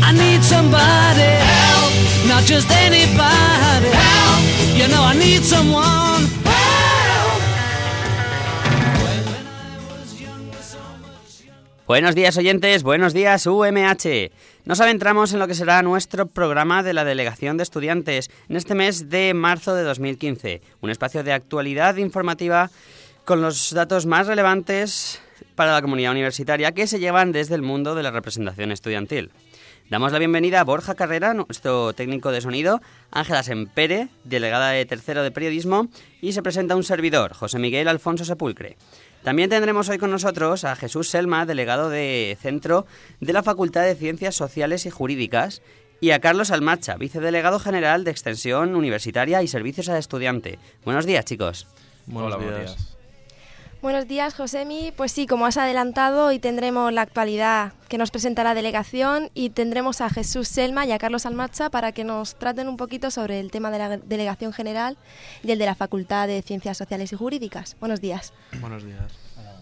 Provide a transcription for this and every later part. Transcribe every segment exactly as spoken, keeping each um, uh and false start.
I need somebody help, not just anybody help. You know I need someone help. When I was young, so much younger. Buenos días, oyentes, buenos días, U M H. Nos adentramos en lo que será nuestro programa de la Delegación de Estudiantes en este mes de marzo de dos mil quince, un espacio de actualidad informativa con los datos más relevantes para la comunidad universitaria que se llevan desde el mundo de la representación estudiantil. Damos la bienvenida a Borja Carrera, nuestro técnico de sonido, Ángela Sempere, delegada de tercero de periodismo, y se presenta un servidor, José Miguel Alfonso Sepulcre. También tendremos hoy con nosotros a Jesús Selma, delegado de centro de la Facultad de Ciencias Sociales y Jurídicas, y a Carlos Almacha, vicedelegado general de Extensión Universitaria y Servicios al Estudiante. Buenos días, chicos. Buenos Hola, días. buenos días. Buenos días, Josemi. Pues sí, como has adelantado, hoy tendremos la actualidad que nos presenta la delegación y tendremos a Jesús Selma y a Carlos Almacha para que nos traten un poquito sobre el tema de la delegación general y el de la Facultad de Ciencias Sociales y Jurídicas. Buenos días. Buenos días.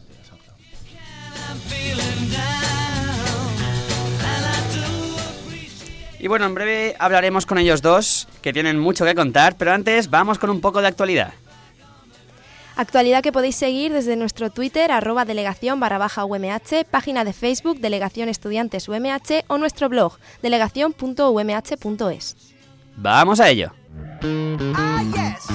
Y bueno, en breve hablaremos con ellos dos, que tienen mucho que contar, pero antes vamos con un poco de actualidad. Actualidad que podéis seguir desde nuestro Twitter, arroba delegación barra baja U M H, página de Facebook, Delegación Estudiantes U M H, o nuestro blog, delegación punto u m h punto es. ¡Vamos a ello! Ah, yes.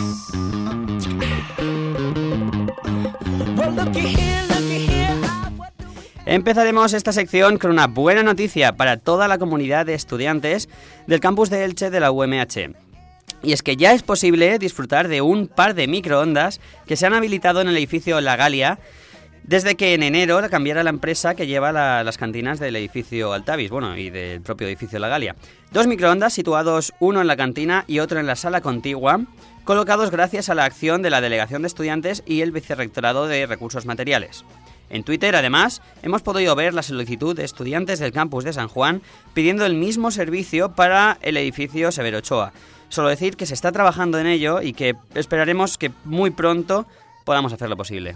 Well, looky here, looky here. I what do we- Empezaremos esta sección con una buena noticia para toda la comunidad de estudiantes del campus de Elche de la U M H. Y es que ya es posible disfrutar de un par de microondas que se han habilitado en el edificio La Galia desde que en enero cambiara la empresa que lleva la, las cantinas del edificio Altavis, bueno, y del propio edificio La Galia. Dos microondas situados, uno en la cantina y otro en la sala contigua, colocados gracias a la acción de la Delegación de Estudiantes y el Vicerrectorado de Recursos Materiales. En Twitter, además, hemos podido ver la solicitud de estudiantes del campus de San Juan pidiendo el mismo servicio para el edificio Severo Ochoa. Solo decir que se está trabajando en ello y que esperaremos que muy pronto podamos hacer lo posible.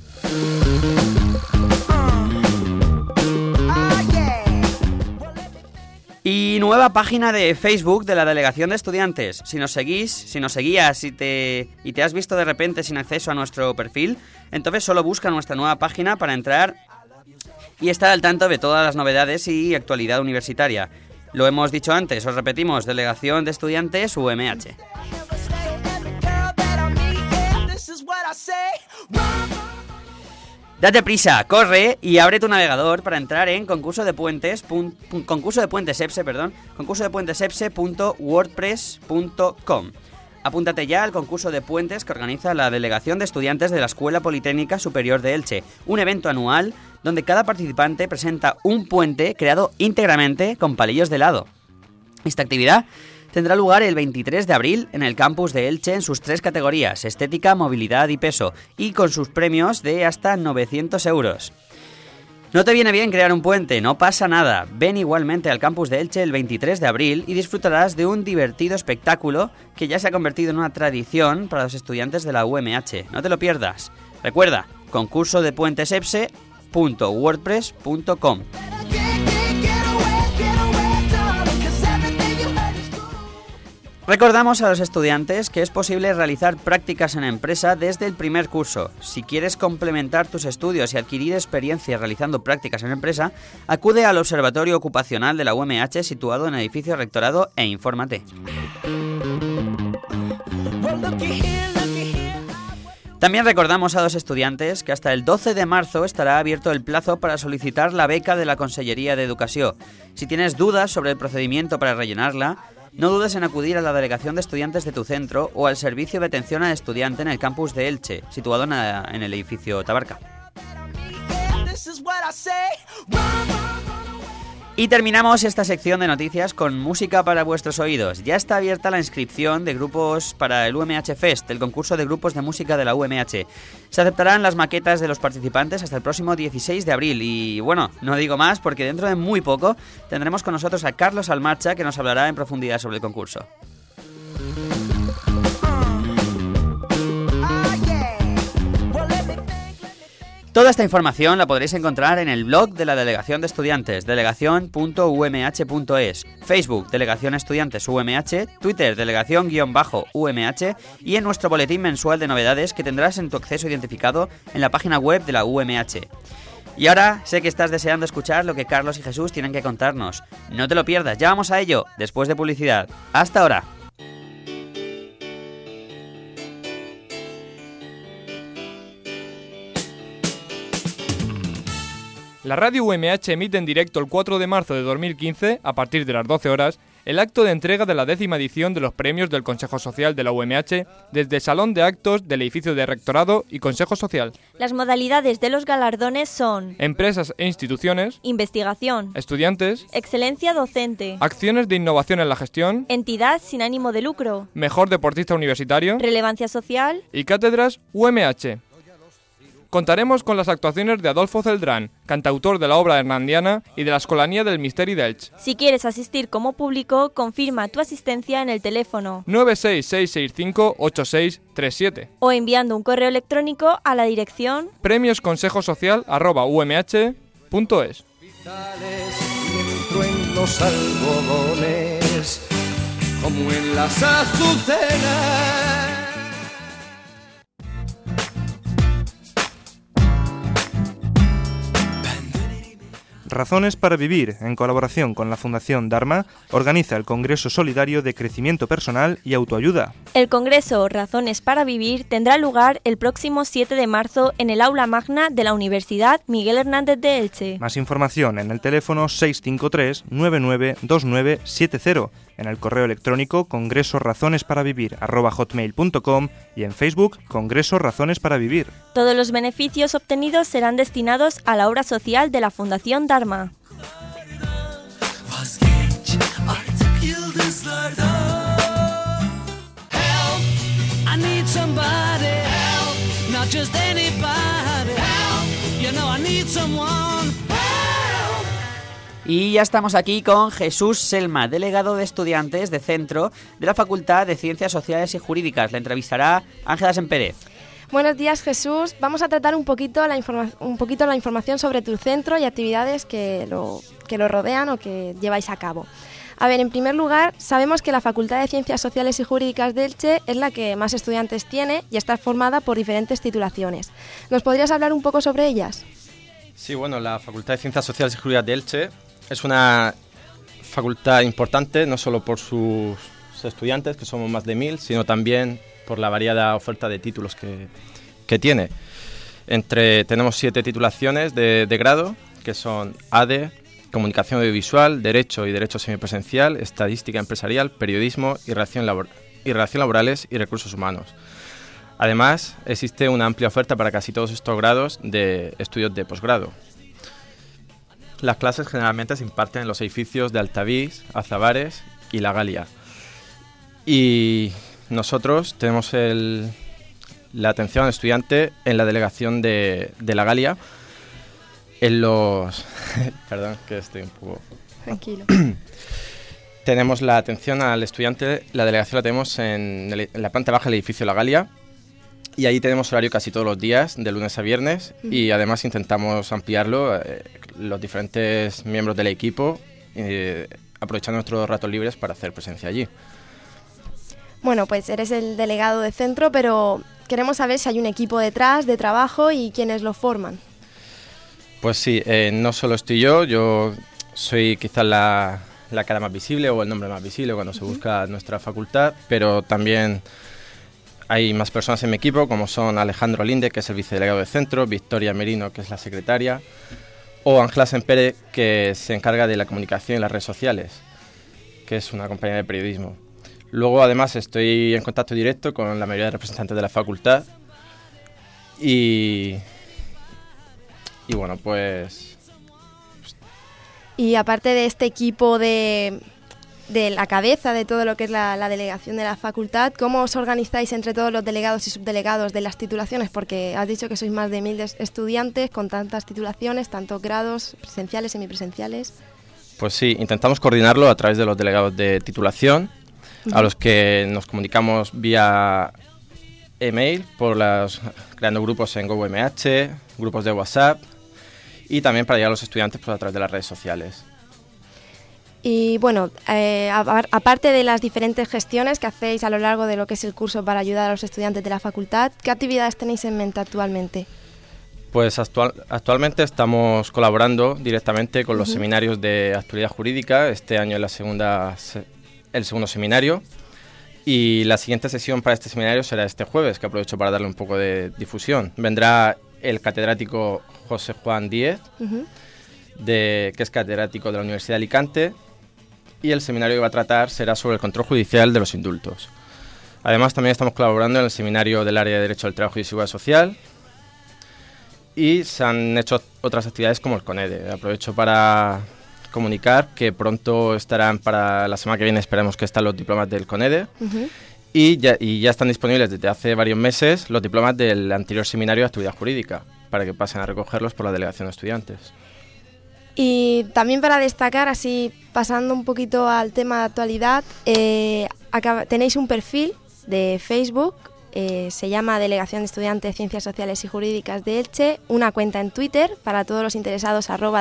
Y nueva página de Facebook de la Delegación de Estudiantes. Si nos seguís, si nos seguías y te, y te has visto de repente sin acceso a nuestro perfil, entonces solo busca nuestra nueva página para entrar y estar al tanto de todas las novedades y actualidad universitaria. Lo hemos dicho antes, os repetimos, Delegación de Estudiantes U M H. Date prisa, corre y abre tu navegador para entrar en concurso de puentes, pun, pun, concurso de puentes EPSE, perdón, concurso de puentes EPSE punto wordpress punto com. Apúntate ya al concurso de puentes que organiza la Delegación de Estudiantes de la Escuela Politécnica Superior de Elche, un evento anual donde cada participante presenta un puente creado íntegramente con palillos de helado. Esta actividad tendrá lugar el veintitrés de abril en el campus de Elche en sus tres categorías, estética, movilidad y peso, y con sus premios de hasta novecientos euros. ¿No te viene bien crear un puente? No pasa nada. Ven igualmente al campus de Elche el veintitrés de abril y disfrutarás de un divertido espectáculo que ya se ha convertido en una tradición para los estudiantes de la U M H. No te lo pierdas. Recuerda, concurso de puentes EPSE punto wordpress punto com. Recordamos a los estudiantes que es posible realizar prácticas en empresa desde el primer curso. Si quieres complementar tus estudios y adquirir experiencia realizando prácticas en empresa, acude al Observatorio Ocupacional de la U M H situado en el edificio Rectorado e infórmate. También recordamos a los estudiantes que hasta el doce de marzo estará abierto el plazo para solicitar la beca de la Consellería de Educación. Si tienes dudas sobre el procedimiento para rellenarla, no dudes en acudir a la Delegación de Estudiantes de tu centro o al Servicio de Atención al Estudiante en el campus de Elche, situado en, la, en el edificio Tabarca. Y terminamos esta sección de noticias con música para vuestros oídos. Ya está abierta la inscripción de grupos para el U M H Fest, el concurso de grupos de música de la U M H. Se aceptarán las maquetas de los participantes hasta el próximo dieciséis de abril. Y bueno, no digo más porque dentro de muy poco tendremos con nosotros a Carlos Almacha, que nos hablará en profundidad sobre el concurso. Toda esta información la podréis encontrar en el blog de la Delegación de Estudiantes, delegación punto u m h punto es, Facebook, Delegación Estudiantes U M H, Twitter, Delegación-U M H y en nuestro boletín mensual de novedades que tendrás en tu acceso identificado en la página web de la U M H. Y ahora sé que estás deseando escuchar lo que Carlos y Jesús tienen que contarnos. No te lo pierdas, ya vamos a ello, después de publicidad. ¡Hasta ahora! La radio U M H emite en directo el cuatro de marzo de dos mil quince, a partir de las doce horas, el acto de entrega de la décima edición de los premios del Consejo Social de la U M H desde el Salón de Actos del edificio de Rectorado y Consejo Social. Las modalidades de los galardones son empresas e instituciones, investigación, estudiantes, excelencia docente, acciones de innovación en la gestión, entidad sin ánimo de lucro, mejor deportista universitario, relevancia social y cátedras U M H. Contaremos con las actuaciones de Adolfo Celdrán, cantautor de la obra hernandiana y de la Escolanía del Misteri d'Elx. Si quieres asistir como público, confirma tu asistencia en el teléfono nueve seis seis seis cinco ocho seis tres siete o enviando un correo electrónico a la dirección premiosconsejosocial arroba u m h punto es. Dentro en los algodones, como en las azucenas. Razones para Vivir, en colaboración con la Fundación Dharma, organiza el Congreso Solidario de Crecimiento Personal y Autoayuda. El Congreso Razones para Vivir tendrá lugar el próximo siete de marzo en el Aula Magna de la Universidad Miguel Hernández de Elche. Más información en el teléfono seis cinco tres nueve nueve dos nueve siete cero, en el correo electrónico congresorazonesparavivir arroba hotmail punto com y en Facebook Congreso Razones para Vivir. Todos los beneficios obtenidos serán destinados a la obra social de la Fundación Dharma. Y ya estamos aquí con Jesús Selma, delegado de estudiantes de centro de la Facultad de Ciencias Sociales y Jurídicas. Le entrevistará Ángela Sempérez. Buenos días, Jesús. Vamos a tratar un poquito la, informa- un poquito la información sobre tu centro y actividades que lo, que lo rodean o que lleváis a cabo. A ver, en primer lugar, sabemos que la Facultad de Ciencias Sociales y Jurídicas de Elche es la que más estudiantes tiene y está formada por diferentes titulaciones. ¿Nos podrías hablar un poco sobre ellas? Sí, bueno, la Facultad de Ciencias Sociales y Jurídicas de Elche es una facultad importante, no solo por sus estudiantes, que somos más de mil, sino también por la variada oferta de títulos que, que tiene. Entre, tenemos siete titulaciones de, de grado, que son A D E, Comunicación Audiovisual, Derecho y Derecho Semipresencial, Estadística Empresarial, Periodismo y Relación, labor, y Relación Laborales y Recursos Humanos. Además, existe una amplia oferta para casi todos estos grados de estudios de posgrado. Las clases generalmente se imparten en los edificios de Altavís, Azabares y La Galia. Y nosotros tenemos el, la atención al estudiante en la delegación de, de La Galia, en los... Perdón, que estoy un poco... Tranquilo. Tenemos la atención al estudiante, la delegación la tenemos en, el, en la planta baja del edificio La Galia, y ahí tenemos horario casi todos los días, de lunes a viernes, uh-huh. y además intentamos ampliarlo, eh, los diferentes miembros del equipo, eh, aprovechando nuestros ratos libres para hacer presencia allí. Bueno, pues eres el delegado de centro, pero queremos saber si hay un equipo detrás de trabajo y quiénes lo forman. Pues sí, eh, no solo estoy yo, yo soy quizás la, la cara más visible o el nombre más visible cuando uh-huh. se busca nuestra facultad, pero también hay más personas en mi equipo, como son Alejandro Linde, que es el vicedelegado de centro, Victoria Merino, que es la secretaria, o Ángela Sempérez, que se encarga de la comunicación y las redes sociales, que es una compañía de periodismo. Luego, además, estoy en contacto directo con la mayoría de representantes de la facultad y, y bueno, pues... Y aparte de este equipo de... de la cabeza de todo lo que es la, la delegación de la facultad, ¿cómo os organizáis entre todos los delegados y subdelegados de las titulaciones? Porque has dicho que sois más de mil estudiantes con tantas titulaciones, tantos grados, presenciales, semipresenciales. Pues sí, intentamos coordinarlo a través de los delegados de titulación, uh-huh. a los que nos comunicamos vía email, por las, creando grupos en GoUMH, grupos de WhatsApp y también para llegar a los estudiantes pues, a través de las redes sociales. Y bueno, eh, aparte de las diferentes gestiones que hacéis a lo largo de lo que es el curso para ayudar a los estudiantes de la facultad, ¿qué actividades tenéis en mente actualmente? Pues actual, actualmente estamos colaborando directamente con los uh-huh. seminarios de actualidad jurídica. Este año es la segunda, el segundo seminario y la siguiente sesión para este seminario será este jueves, que aprovecho para darle un poco de difusión. Vendrá el catedrático José Juan Díez, uh-huh. de, que es catedrático de la Universidad de Alicante, y el seminario que va a tratar será sobre el control judicial de los indultos. Además, también estamos colaborando en el seminario del área de Derecho del Trabajo y Seguridad Social, y se han hecho otras actividades como el CONEDE. Aprovecho para comunicar que pronto estarán, para la semana que viene esperemos que están los diplomas del CONEDE, uh-huh. y, ya, y ya están disponibles desde hace varios meses los diplomas del anterior seminario de actividad jurídica, para que pasen a recogerlos por la delegación de estudiantes. Y también para destacar, así pasando un poquito al tema de actualidad, eh, acá tenéis un perfil de Facebook, eh, se llama Delegación de Estudiantes de Ciencias Sociales y Jurídicas de Elche, una cuenta en Twitter para todos los interesados, arroba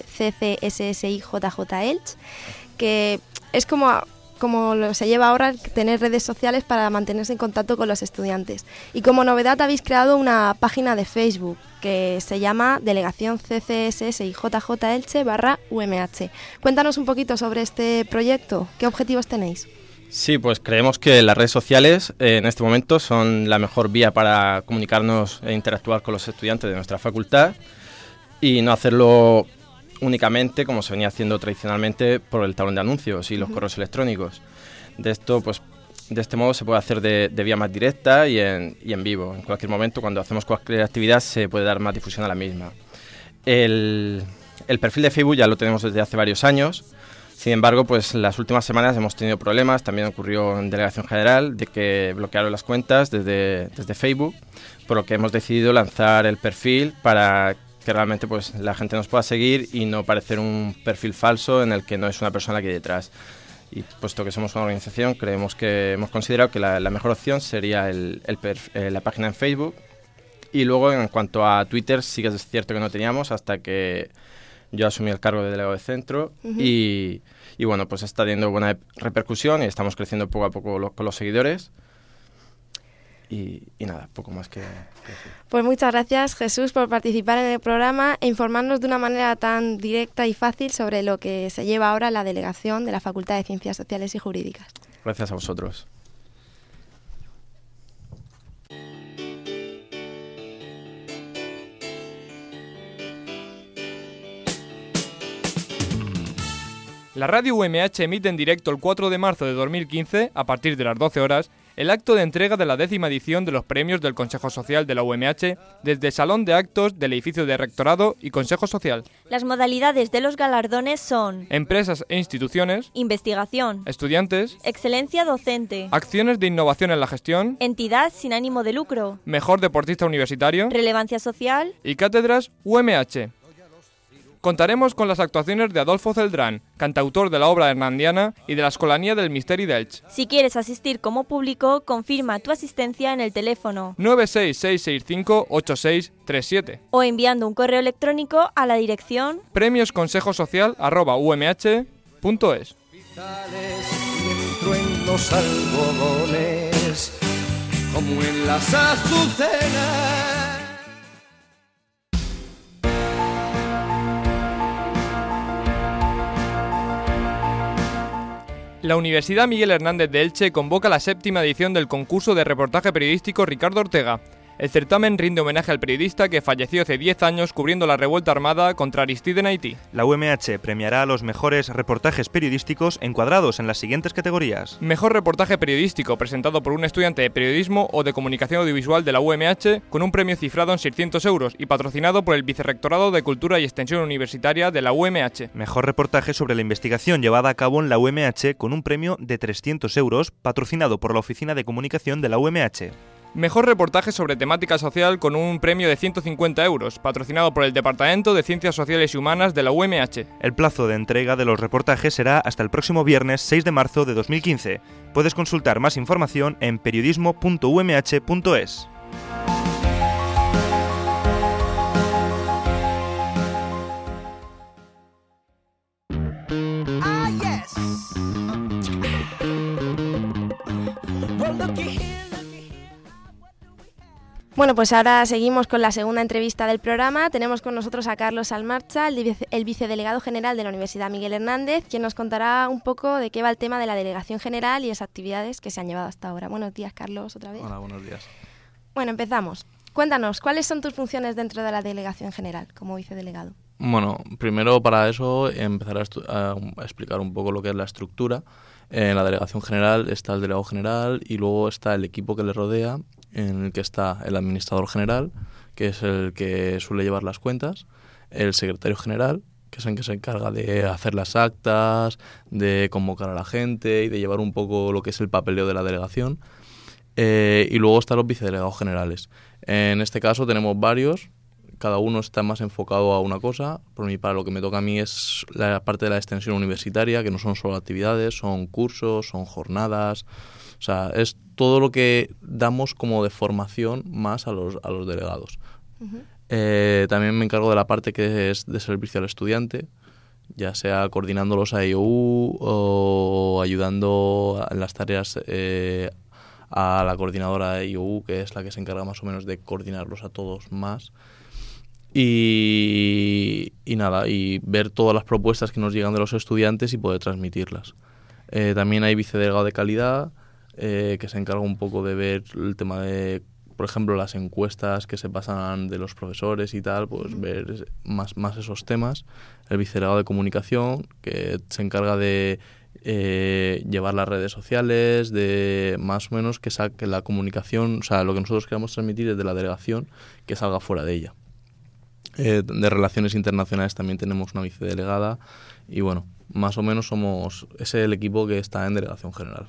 dlccssijjjelch, que es como... como lo se lleva ahora, tener redes sociales para mantenerse en contacto con los estudiantes. Y como novedad habéis creado una página de Facebook que se llama Delegación C C S S I J J Elche barra U M H. Cuéntanos un poquito sobre este proyecto, ¿qué objetivos tenéis? Sí, pues creemos que las redes sociales eh, en este momento son la mejor vía para comunicarnos e interactuar con los estudiantes de nuestra facultad y no hacerlo únicamente como se venía haciendo tradicionalmente por el tablón de anuncios y los uh-huh. correos electrónicos. De esto, pues, de este modo se puede hacer de, de vía más directa y en, y en vivo. En cualquier momento, cuando hacemos cualquier actividad, se puede dar más difusión a la misma. El, el perfil de Facebook ya lo tenemos desde hace varios años. Sin embargo, pues las últimas semanas hemos tenido problemas. También ocurrió en Delegación General de que bloquearon las cuentas desde, desde Facebook, por lo que hemos decidido lanzar el perfil para que realmente pues la gente nos pueda seguir y no parecer un perfil falso en el que no es una persona que hay detrás. Y puesto que somos una organización, creemos que hemos considerado que la, la mejor opción sería el, el perf, eh, la página en Facebook. Y luego, en cuanto a Twitter, sí que es cierto que no teníamos hasta que yo asumí el cargo de delegado de centro. Uh-huh. y, y bueno, pues está teniendo buena repercusión y estamos creciendo poco a poco lo, con los seguidores. Y, y nada, poco más que, que decir. Pues muchas gracias, Jesús, por participar en el programa e informarnos de una manera tan directa y fácil sobre lo que se lleva ahora en la delegación de la Facultad de Ciencias Sociales y Jurídicas. Gracias a vosotros. La radio U M H emite en directo el cuatro de marzo de dos mil quince, a partir de las doce horas, el acto de entrega de la décima edición de los premios del Consejo Social de la U M H desde el Salón de Actos del edificio de Rectorado y Consejo Social. Las modalidades de los galardones son: empresas e instituciones, investigación, estudiantes, excelencia docente, acciones de innovación en la gestión, entidad sin ánimo de lucro, mejor deportista universitario, relevancia social y cátedras U M H. Contaremos con las actuaciones de Adolfo Celdrán, cantautor de la obra hernandiana y de la Escolanía del Misteri d'Elx. Si quieres asistir como público, confirma tu asistencia en el teléfono nueve seis seis seis cinco ocho seis tres siete o enviando un correo electrónico a la dirección premios consejo social arroba u m h punto es. Dentro en los algodones, como en las azucenas. La Universidad Miguel Hernández de Elche convoca la séptima edición del concurso de reportaje periodístico Ricardo Ortega. El certamen rinde homenaje al periodista que falleció hace diez años cubriendo la revuelta armada contra Aristide en Haití. La U M H premiará a los mejores reportajes periodísticos encuadrados en las siguientes categorías. Mejor reportaje periodístico presentado por un estudiante de periodismo o de comunicación audiovisual de la U M H con un premio cifrado en seiscientos euros y patrocinado por el Vicerrectorado de Cultura y Extensión Universitaria de la U M H. Mejor reportaje sobre la investigación llevada a cabo en la U M H con un premio de trescientos euros patrocinado por la Oficina de Comunicación de la U M H. Mejor reportaje sobre temática social con un premio de ciento cincuenta euros, patrocinado por el Departamento de Ciencias Sociales y Humanas de la U M H. El plazo de entrega de los reportajes será hasta el próximo viernes seis de marzo de dos mil quince. Puedes consultar más información en periodismo punto u m h punto es. Bueno, pues ahora seguimos con la segunda entrevista del programa. Tenemos con nosotros a Carlos Almarcha, el, vice, el vicedelegado general de la Universidad Miguel Hernández, quien nos contará un poco de qué va el tema de la delegación general y las actividades que se han llevado hasta ahora. Buenos días, Carlos, otra vez. Hola, buenos días. Bueno, empezamos. Cuéntanos, ¿cuáles son tus funciones dentro de la delegación general como vicedelegado? Bueno, primero para eso empezar a, estu- a explicar un poco lo que es la estructura. En la delegación general está el delegado general y luego está el equipo que le rodea, en el que está el administrador general, que es el que suele llevar las cuentas, el secretario general, que es el que se encarga de hacer las actas, de convocar a la gente y de llevar un poco lo que es el papeleo de la delegación, eh, y luego están los vicedelegados generales. En este caso tenemos varios, cada uno está más enfocado a una cosa. Por mí, para lo que me toca a mí es la parte de la extensión universitaria, que no son solo actividades, son cursos, son jornadas. O sea, es todo lo que damos como de formación más a los, a los delegados. Uh-huh. Eh, también me encargo de la parte que es de servicio al estudiante, ya sea coordinándolos a I O U o ayudando en las tareas eh, a la coordinadora de I O U, que es la que se encarga más o menos de coordinarlos a todos más. Y, y nada, y ver todas las propuestas que nos llegan de los estudiantes y poder transmitirlas. Eh, también hay vicedelegado de calidad, eh, que se encarga un poco de ver el tema de, por ejemplo, las encuestas que se pasan de los profesores y tal, pues ver más, más esos temas. El vicedelegado de comunicación, que se encarga de eh, llevar las redes sociales, de más o menos que saque la comunicación, o sea, lo que nosotros queramos transmitir desde la delegación, que salga fuera de ella. Eh, de Relaciones Internacionales también tenemos una vicedelegada y bueno, más o menos somos ese es el equipo que está en delegación general.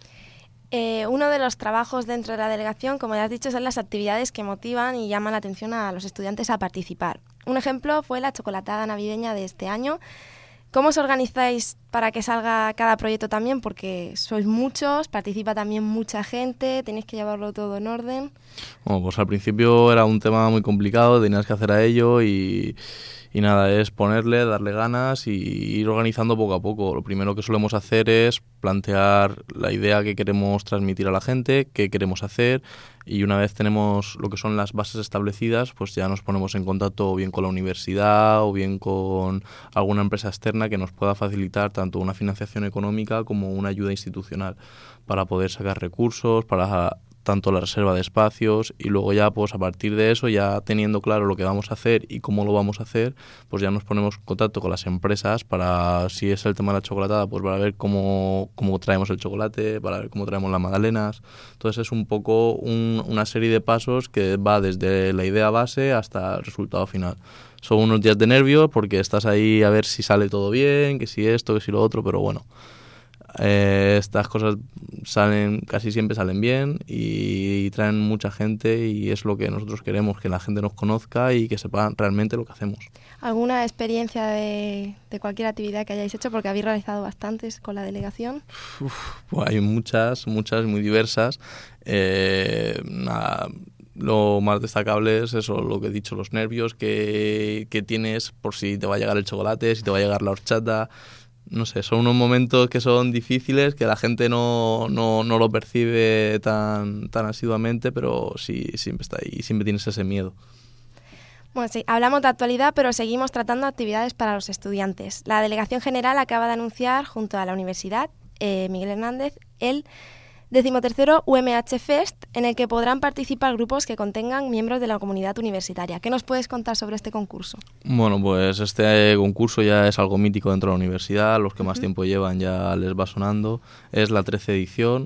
Eh, uno de los trabajos dentro de la delegación, como ya has dicho, son las actividades que motivan y llaman la atención a los estudiantes a participar. Un ejemplo fue la chocolatada navideña de este año. ¿Cómo os organizáis para que salga cada proyecto también? Porque sois muchos, participa también mucha gente, tenéis que llevarlo todo en orden. Bueno, pues al principio era un tema muy complicado, tenías que hacer a ello y, y nada, es ponerle, darle ganas y ir organizando poco a poco. Lo primero que solemos hacer es plantear la idea que queremos transmitir a la gente, qué queremos hacer, y una vez tenemos lo que son las bases establecidas, pues ya nos ponemos en contacto o bien con la universidad o bien con alguna empresa externa que nos pueda facilitar tanto una financiación económica como una ayuda institucional para poder sacar recursos, para tanto la reserva de espacios, y luego ya pues a partir de eso, ya teniendo claro lo que vamos a hacer y cómo lo vamos a hacer, pues ya nos ponemos en contacto con las empresas para, si es el tema de la chocolatada, pues para ver cómo, cómo traemos el chocolate, para ver cómo traemos las magdalenas. Entonces es un poco un, una serie de pasos que va desde la idea base hasta el resultado final. Son unos días de nervios porque estás ahí a ver si sale todo bien, que si esto, que si lo otro, pero bueno. Eh, estas cosas salen casi siempre salen bien y, y traen mucha gente, y es lo que nosotros queremos, que la gente nos conozca y que sepan realmente lo que hacemos. ¿Alguna experiencia de, de cualquier actividad que hayáis hecho? Porque habéis realizado bastantes con la delegación. Uf, pues hay muchas, muchas muy diversas. Eh, nada, lo más destacable es eso, lo que he dicho, los nervios que, que tienes por si te va a llegar el chocolate, si te va a llegar la horchata. No sé, son unos momentos que son difíciles, que la gente no, no, no lo percibe tan, tan asiduamente, pero sí, siempre está ahí, siempre tienes ese miedo. Bueno, sí, hablamos de actualidad, pero seguimos tratando actividades para los estudiantes. La Delegación General acaba de anunciar, junto a la Universidad eh, Miguel Hernández, el decimotercero U M H Fest, en el que podrán participar grupos que contengan miembros de la comunidad universitaria. ¿Qué nos puedes contar sobre este concurso? Bueno, pues este concurso ya es algo mítico dentro de la universidad, los que más uh-huh. tiempo llevan ya les va sonando. Es la trece edición.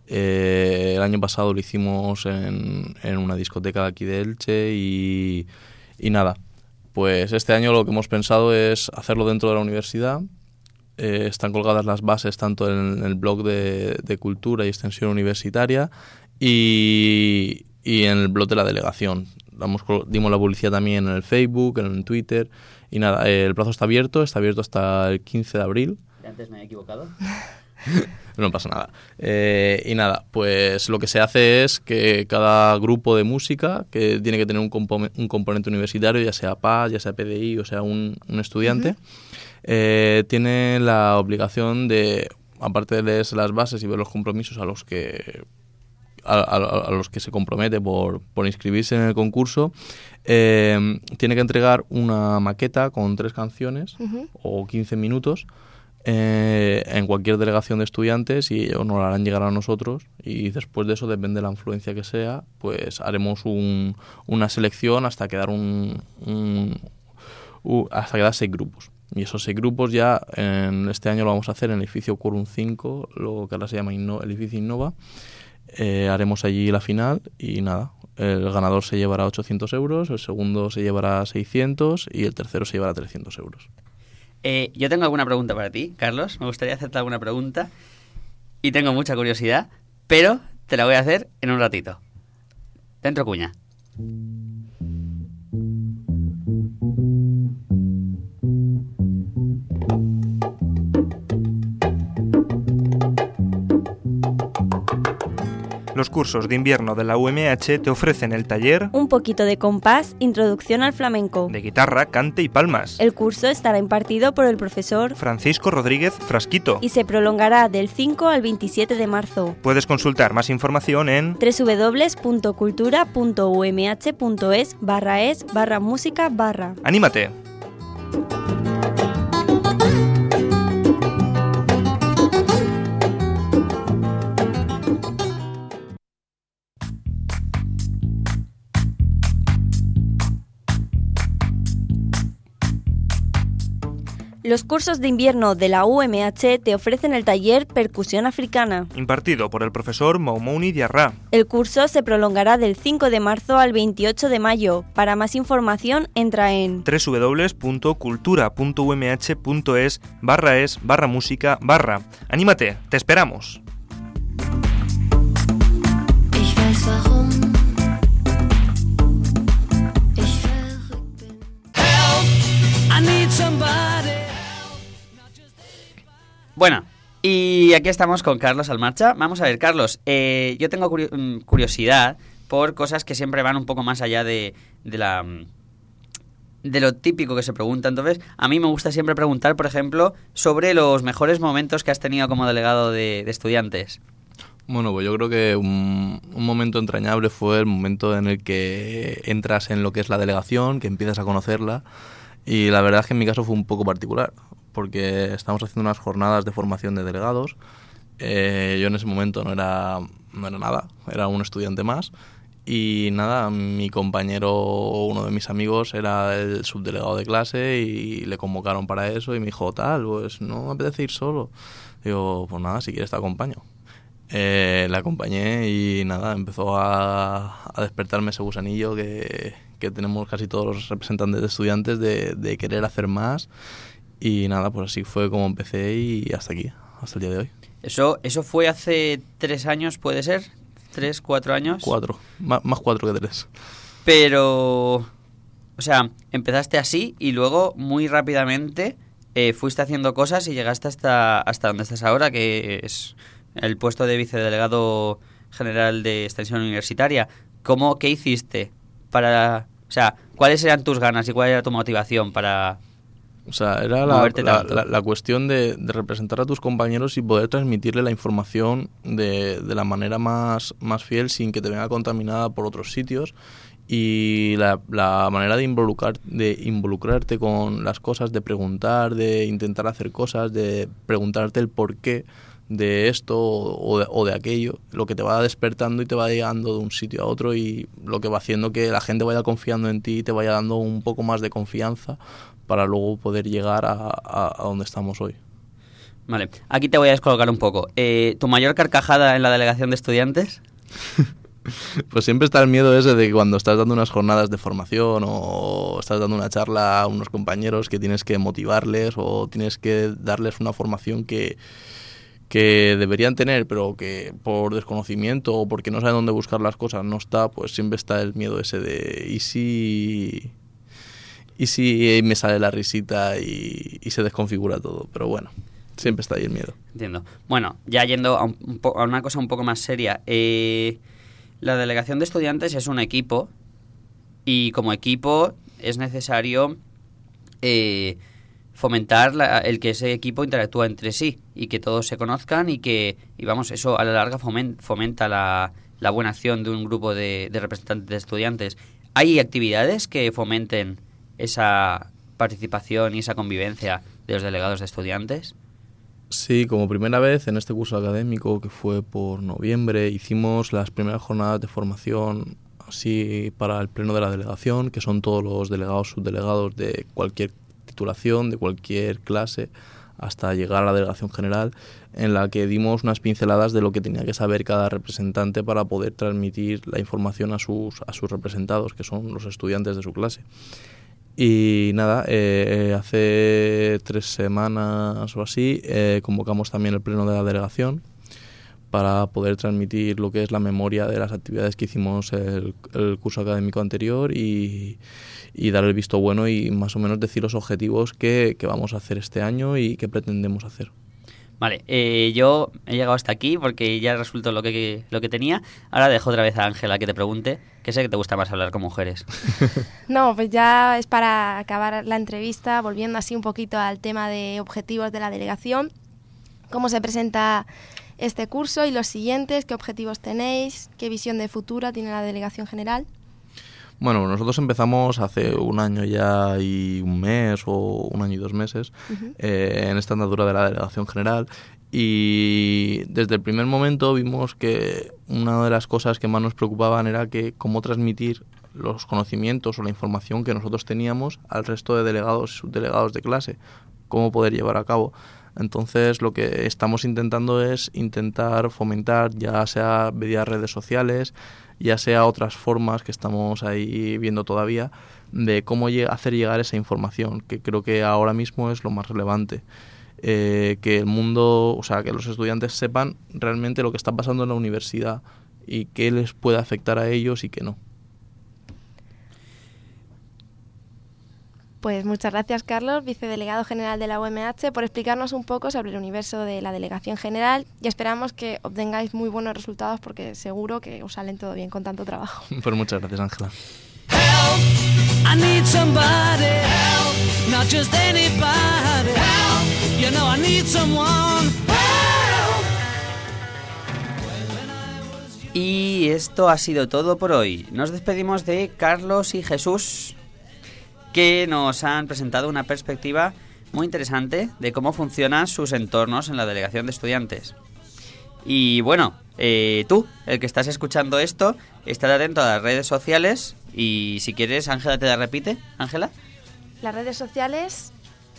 Eh, el año pasado lo hicimos en, en una discoteca de aquí de Elche y, y nada, pues este año lo que hemos pensado es hacerlo dentro de la universidad. Eh, están colgadas las bases tanto en el blog de, de Cultura y Extensión Universitaria, y, y en el blog de la delegación. Damos, dimos la publicidad también en el Facebook, en el Twitter, y nada, el plazo está abierto, está abierto hasta el quince de abril. Antes me he equivocado. No pasa nada. Eh, y nada, pues lo que se hace es que cada grupo de música, que tiene que tener un, compo- un componente universitario, ya sea P A S, ya sea P D I, o sea, un, un estudiante, uh-huh. eh, tiene la obligación de, aparte de leer las bases y ver los compromisos a los que a, a, a los que se compromete por, por inscribirse en el concurso, eh, tiene que entregar una maqueta con tres canciones uh-huh. o quince minutos Eh, en cualquier delegación de estudiantes, y ellos nos la harán llegar a nosotros, y después de eso, depende de la influencia que sea, pues haremos un, una selección hasta quedar un, un, un hasta quedar seis grupos, y esos seis grupos ya en este año lo vamos a hacer en el edificio Quorum cinco, lo que ahora se llama Inno, el edificio Innova. Eh, haremos allí la final y nada, el ganador se llevará ochocientos euros, el segundo se llevará seiscientos y el tercero se llevará trescientos euros. Eh, yo tengo alguna pregunta para ti, Carlos. Me gustaría hacerte alguna pregunta y tengo mucha curiosidad, pero te la voy a hacer en un ratito. Dentro cuña. Los cursos de invierno de la U M H te ofrecen el taller Un poquito de compás, introducción al flamenco, de guitarra, cante y palmas. El curso estará impartido por el profesor Francisco Rodríguez Frasquito y se prolongará del cinco al veintisiete de marzo. Puedes consultar más información en doble u doble u doble u punto cultura punto u m h punto es barra es barra música barra. ¡Anímate! Los cursos de invierno de la U M H te ofrecen el taller Percusión Africana, impartido por el profesor Moumouni Diarra. El curso se prolongará del cinco de marzo al veintiocho de mayo. Para más información, entra en doble u doble u doble u punto cultura punto u m h punto es barra es barra música barra. ¡Anímate! ¡Te esperamos! Bueno, y aquí estamos con Carlos Almarcha. Vamos a ver, Carlos, eh, yo tengo curi- curiosidad por cosas que siempre van un poco más allá de, de la de lo típico que se pregunta. Entonces, a mí me gusta siempre preguntar, por ejemplo, sobre los mejores momentos que has tenido como delegado de, de estudiantes. Bueno, pues yo creo que un, un momento entrañable fue el momento en el que entras en lo que es la delegación, que empiezas a conocerla, y la verdad es que en mi caso fue un poco particular, porque estamos haciendo unas jornadas de formación de delegados. Eh, yo en ese momento no era, no era nada, era un estudiante más, y nada, mi compañero, uno de mis amigos, era el subdelegado de clase y le convocaron para eso y me dijo, tal, pues no me apetece ir solo. Digo, pues nada, si quieres te acompaño. Eh, la acompañé y nada, empezó a, a despertarme ese gusanillo que, que tenemos casi todos los representantes de estudiantes de, de querer hacer más. Y nada, pues así fue como empecé y hasta aquí, hasta el día de hoy. Eso, eso fue hace tres años, ¿puede ser? ¿Tres, cuatro años? Cuatro, más, más cuatro que tres. Pero, o sea, empezaste así y luego muy rápidamente eh, fuiste haciendo cosas y llegaste hasta, hasta donde estás ahora, que es el puesto de vicedelegado general de extensión universitaria. ¿Cómo, qué hiciste para, o sea, cuáles eran tus ganas y cuál era tu motivación para... O sea, era la, la, la, la cuestión de, de representar a tus compañeros y poder transmitirle la información de, de la manera más, más fiel sin que te venga contaminada por otros sitios, y la, la manera de, involucrar, de involucrarte con las cosas, de preguntar, de intentar hacer cosas, de preguntarte el porqué de esto o de, o de aquello, lo que te va despertando y te va llegando de un sitio a otro, y lo que va haciendo que la gente vaya confiando en ti y te vaya dando un poco más de confianza para luego poder llegar a, a, a donde estamos hoy. Vale, aquí te voy a descolocar un poco. Eh, ¿Tu mayor carcajada en la delegación de estudiantes? Pues siempre está el miedo ese de que cuando estás dando unas jornadas de formación o estás dando una charla a unos compañeros que tienes que motivarles o tienes que darles una formación que, que deberían tener, pero que por desconocimiento o porque no saben dónde buscar las cosas no está, pues siempre está el miedo ese de ¿y si, y si me sale la risita y, y se desconfigura todo? Pero bueno, siempre está ahí el miedo. Entiendo. Bueno, ya yendo a, un, un po- a una cosa un poco más seria, eh, la delegación de estudiantes es un equipo y como equipo es necesario eh, fomentar la, el que ese equipo interactúa entre sí y que todos se conozcan y que, y vamos, eso a la larga fomen, fomenta la, la buena acción de un grupo de, de representantes de estudiantes. ¿Hay actividades que fomenten esa participación y esa convivencia de los delegados de estudiantes? Sí, como primera vez en este curso académico, que fue por noviembre, hicimos las primeras jornadas de formación así para el pleno de la delegación, que son todos los delegados, subdelegados de cualquier titulación, de cualquier clase, hasta llegar a la delegación general, en la que dimos unas pinceladas de lo que tenía que saber cada representante para poder transmitir la información a sus, a sus representados, que son los estudiantes de su clase. Y nada, eh, hace tres semanas o así eh, convocamos también el pleno de la delegación para poder transmitir lo que es la memoria de las actividades que hicimos el, el curso académico anterior y, y dar el visto bueno y más o menos decir los objetivos que, que vamos a hacer este año y que pretendemos hacer. Vale, eh, yo he llegado hasta aquí porque ya resuelto lo que, lo que tenía. Ahora dejo otra vez a Ángela que te pregunte, que sé que te gusta más hablar con mujeres. No, pues ya es para acabar la entrevista, volviendo así un poquito al tema de objetivos de la delegación. ¿Cómo se presenta este curso y los siguientes? ¿Qué objetivos tenéis? ¿Qué visión de futuro tiene la delegación general? Bueno, nosotros empezamos hace un año ya y un mes o un año y dos meses uh-huh. eh, en esta andadura de la delegación general y desde el primer momento vimos que una de las cosas que más nos preocupaban era que cómo transmitir los conocimientos o la información que nosotros teníamos al resto de delegados y subdelegados de clase, cómo poder llevar a cabo. Entonces lo que estamos intentando es intentar fomentar, ya sea vía redes sociales, ya sea otras formas que estamos ahí viendo todavía, de cómo hacer llegar esa información, que creo que ahora mismo es lo más relevante. Eh, que el mundo, o sea, que los estudiantes sepan realmente lo que está pasando en la universidad y qué les puede afectar a ellos y qué no. Pues muchas gracias, Carlos, vicedelegado general de la U M H, por explicarnos un poco sobre el universo de la delegación general y esperamos que obtengáis muy buenos resultados porque seguro que os salen todo bien con tanto trabajo. Pues muchas gracias, Ángela. Help, I need somebody, help, not just anybody, help, you know I need someone, help. Y esto ha sido todo por hoy. Nos despedimos de Carlos y Jesús, que nos han presentado una perspectiva muy interesante de cómo funcionan sus entornos en la delegación de estudiantes. Y bueno, eh, tú, el que estás escuchando esto, estar atento a las redes sociales y si quieres, Ángela te la repite. Ángela. Las redes sociales...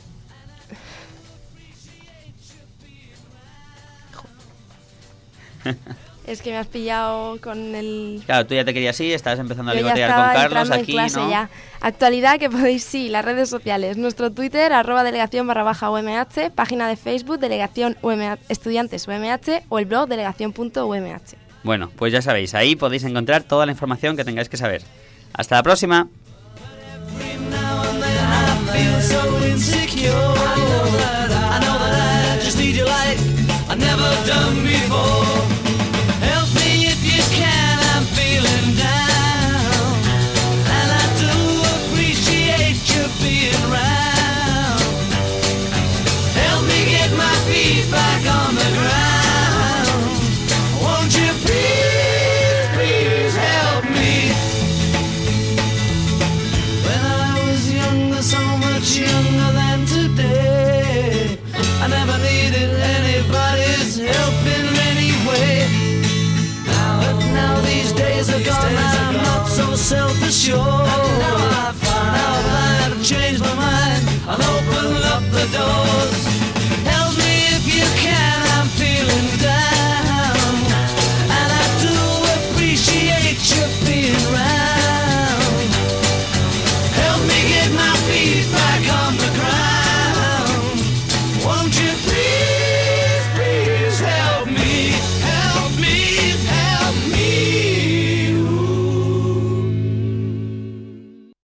Es que me has pillado con el... Claro, tú ya te querías ir, estabas empezando a Yo ligotear con Carlos aquí, ¿no? Ya. Actualidad que podéis, sí, las redes sociales. Nuestro Twitter, arroba delegación barra baja U M H, página de Facebook, delegación U M H, estudiantes U M H o el blog delegación punto U M H. Bueno, pues ya sabéis, ahí podéis encontrar toda la información que tengáis que saber. ¡Hasta la próxima! Back on the ground, won't you please, please help me? When I was younger, so much younger than today, I never needed anybody's help in any way. But now these days are gone, I'm not so self-assured. Now I find, now I have changed my mind, I'll open up the doors. Help me if you can, I'm feeling down, and I do appreciate you being round. Help me get my feet back on the ground, won't you please?